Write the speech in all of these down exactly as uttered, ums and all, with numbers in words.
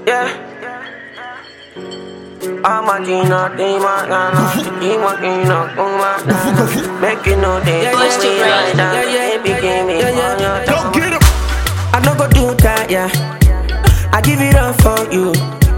Yeah. I'm a Gina, they might not know. You want me not go back now. Make you know they Yeah, push yeah, me yeah, right now. yeah, yeah, It became me yeah, yeah. on your Don't tongue. get him. I no go do that, yeah. I give it up for you.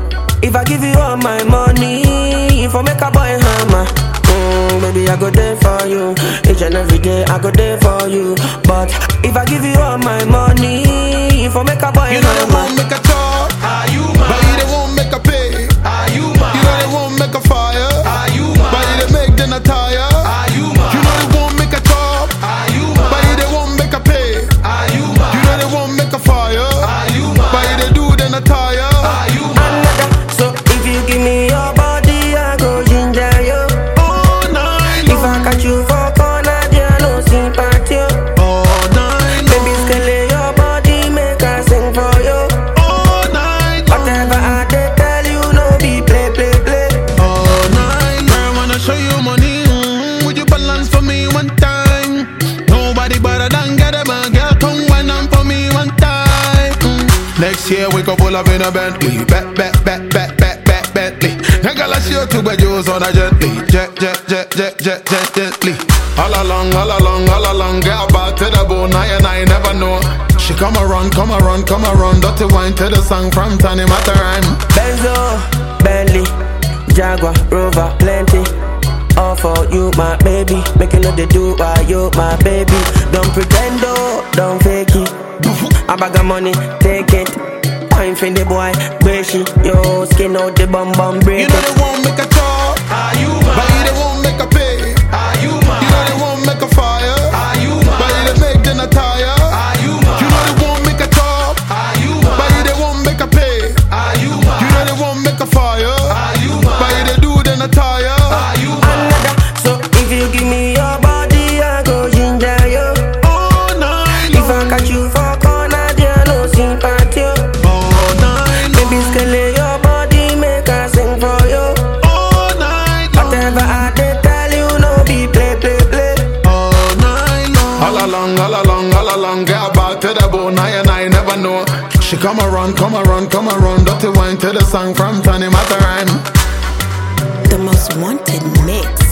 If I give you all my money, if I make a boy hammer, mm, baby, I go there for you. Each and every day, I go there for you. But if I give you all my money, if I make a boy You know they hammer, won't make a talk, Are you but you mine? they won't make a pay. Are you You know mine? they won't make a fire, Are you but you mine? they make them a tire. Are you mine? You know they won't make a talk, Are you but you mine? they won't make a pay. Are you You know mine? they won't make a fire, Are you but you mine? they do them a tire. Are you mine? another. So if you give me your body, I go ginger you. All night If I long, catch you for corner, there no sympathy. all night Baby, long, scale your body, make I sing for you. all night long, Whatever I did tell you, no be play, play, play. all night long. I wanna show you money. Mm, would you balance for me one time? Nobody better than get a man. Girl, come wine on for me one time. Mm. Next year we go pull up in a Bentley. Bet, bet, bet, bet, bet, bet, Bentley. Nigga, let's show two bedrooms on a gently. Jet, jet, jet, jet, jet, jet, gently. All along, all along, all along. Get back to the bone, I and I never know. She come around, come around, come around. Dirty wine to the song from Tony Matterham. Benzo, Bentley, Jaguar, Rover, plenty. All for you, my baby. Making know they do why you, my baby. Don't pretend, oh, don't fake it. I bag of money, take it. Wine for the boy, Beshi. Yo, skin out the bum bum break You know it. they won't make a talk, Are you but you mine? they won't make a pay. Are you You know they mine? won't make a fire, Are you but you mine? they make them a tire. Are you You know mine? they won't make a talk, Are you but you mine? they won't make a pay. Are you You know mine? they won't make a fire, Are you but you mine? they do them a tire. Are you mine? Another. So if you give me your body, I go ginger you. All night If I long, catch you for corner, there no sympathy. all night long, Baby, scale your body, make I sing for you. all night long, Whatever I did tell you, no be play, play, play. all night long. All along, all along, all along. Get back to the bone, I and I never know. She come around, come around, come around. Dirty wine to the song from Tony Matterham. The most wanted mix.